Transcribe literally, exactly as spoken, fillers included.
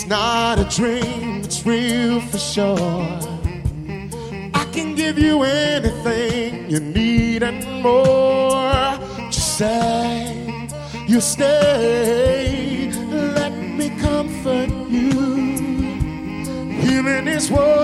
It's not a dream, it's real for sure. I can give you anything you need and more. Just say you stay. Let me comfort you. Healing is what